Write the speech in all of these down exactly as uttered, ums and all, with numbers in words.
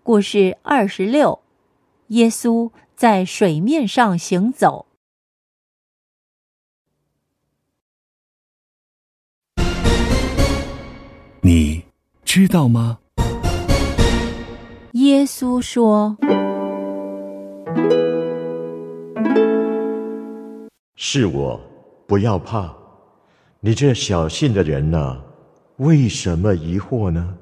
故事二十六，耶稣在水面上行走。 你知道吗？ 耶稣说： 是我，不要怕。你这小信的人啊，为什么疑惑呢？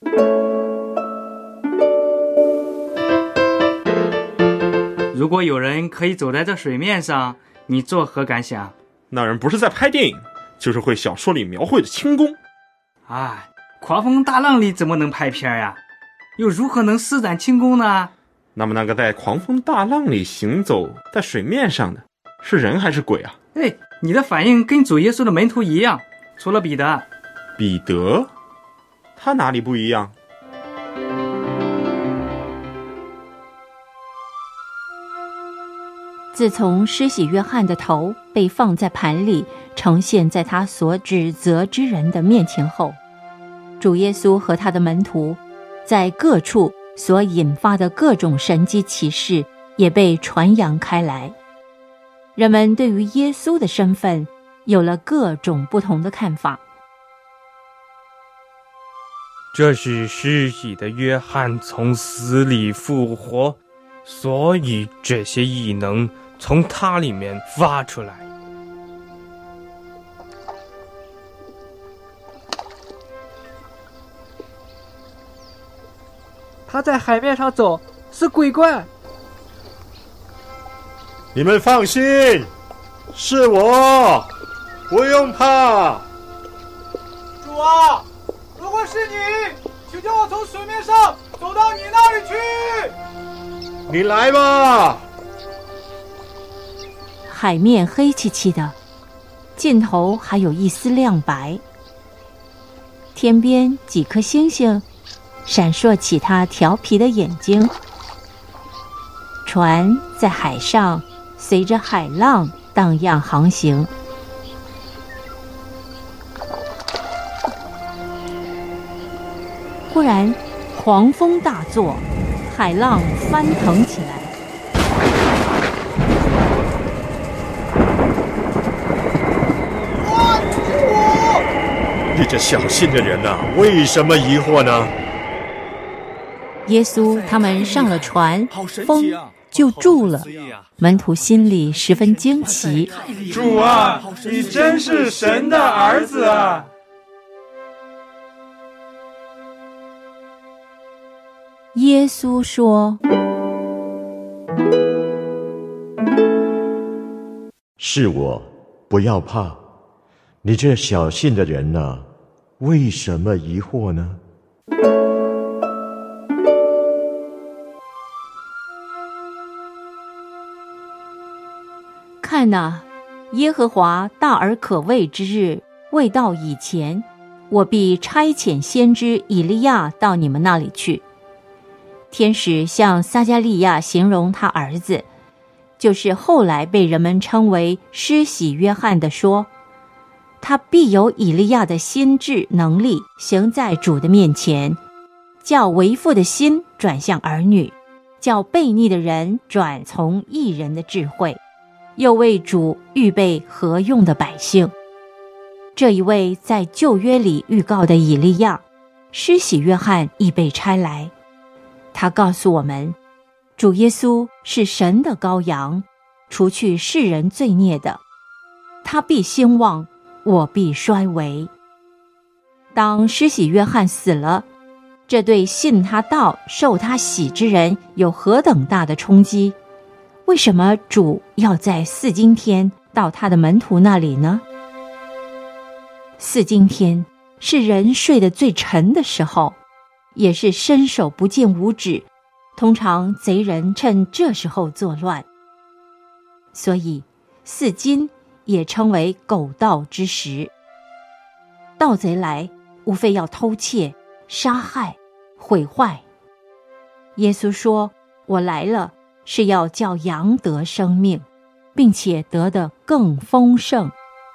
如果有人可以走在这水面上，你作何感想？ 那人不是在拍电影，就是会小说里描绘的轻功。 哎，狂风大浪里怎么能拍片呀？又如何能施展轻功呢？ 那么那个在狂风大浪里行走在水面上的，是人还是鬼啊？ 哎，你的反应跟主耶稣的门徒一样，除了彼得。 彼得？他哪里不一样？ 自从施洗约翰的头被放在盘里，呈现在他所指责之人的面前后，主耶稣和他的门徒在各处所引发的各种神迹奇事也被传扬开来。人们对于耶稣的身份有了各种不同的看法。 这是施洗的约翰从死里复活，所以这些异能从他里面发出来。 他在海面上走，是鬼怪。 你们放心，是我，不用怕。 主啊，如果是你，请叫我从水面上走到你那里去。 你来吧。 海面黑漆漆的，尽头还有一丝亮白。天边几颗星星闪烁起他调皮的眼睛。船在海上随着海浪荡漾航行。忽然狂风大作，海浪翻腾起来。 你这小信的人啊，为什么疑惑呢？ 耶稣他们上了船，风就住了。门徒心里十分惊奇。 主啊，你真是神的儿子啊！ 耶稣说： 是我，不要怕。你这小信的人啊，为什么疑惑呢？ 看哪，耶和华大而可畏之日未到以前，我必差遣先知以利亚到你们那里去。天使向撒迦利亚形容他儿子，就是后来被人们称为施洗约翰的说，他必有以利亚的心智能力行在主的面前，叫为父的心转向儿女，叫悖逆的人转从义人的智慧，又为主预备合用的百姓。这一位在旧约里预告的以利亚，施洗约翰已被差来。他告诉我们，主耶稣是神的羔羊，除去世人罪孽的。他必兴旺，我必衰微。当施洗约翰死了，这对信他道、受他洗之人有何等大的冲击？为什么主要在四更天到他的门徒那里呢？四更天是人睡得最沉的时候，也是伸手不见五指，通常贼人趁这时候作乱。所以四更也称为狗盗之时。盗贼来，无非要偷窃、杀害、毁坏。耶稣说，我来了，是要叫羊得生命，并且得得更丰盛。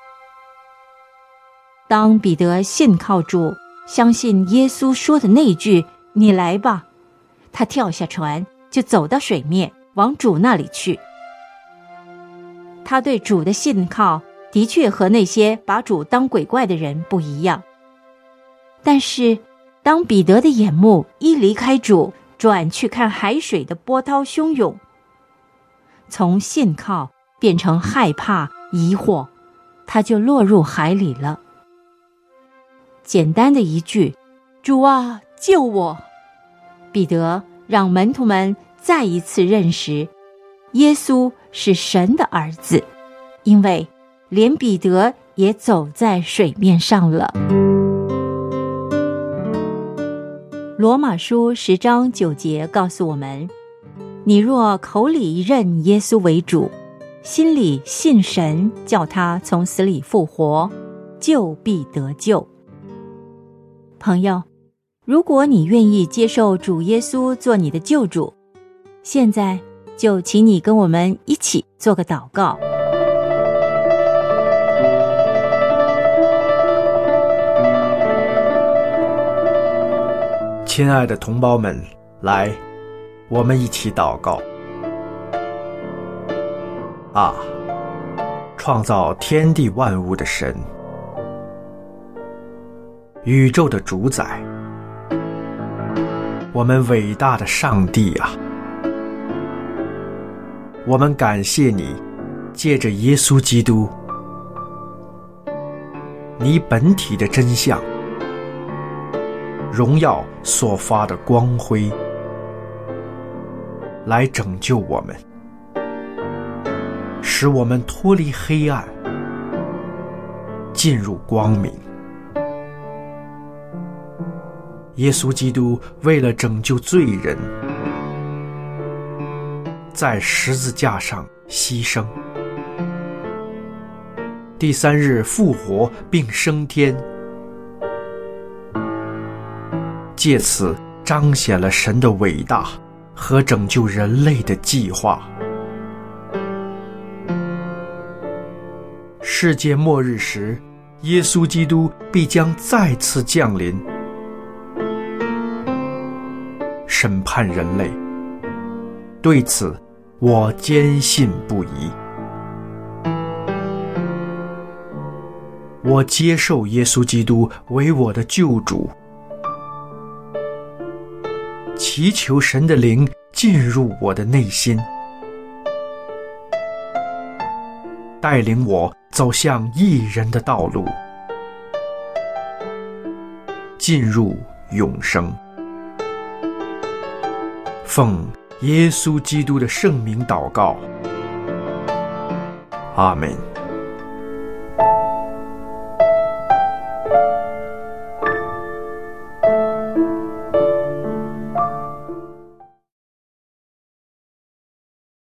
当彼得信靠主，相信耶稣说的那句你来吧， 他跳下船，就走到水面，往主那里去。他对主的信靠的确和那些把主当鬼怪的人不一样。但是当彼得的眼目一离开主，转去看海水的波涛汹涌，从信靠变成害怕疑惑，他就落入海里了。简单的一句，主啊，救我，彼得让门徒们再一次认识耶稣是神的儿子，因为连彼得也走在水面上了。罗马书十章九节告诉我们，你若口里认耶稣为主，心里信神叫他从死里复活，就必得救。朋友，如果你愿意接受主耶稣做你的救主，现在就请你跟我们一起做个祷告。 亲爱的同胞们，来，我们一起祷告。啊，创造天地万物的神，宇宙的主宰，我们伟大的上帝啊，我们感谢你，借着耶稣基督，你本体的真相，荣耀所发的光辉，来拯救我们，使我们脱离黑暗，进入光明。耶稣基督为了拯救罪人，在十字架上牺牲，第三日复活并升天，借此彰显了神的伟大和拯救人类的计划。世界末日时，耶稣基督必将再次降临，审判人类。对此，我坚信不疑。我接受耶稣基督为我的救主，祈求神的灵进入我的内心，带领我走向义人的道路，进入永生。奉耶稣基督的圣名祷告，阿们。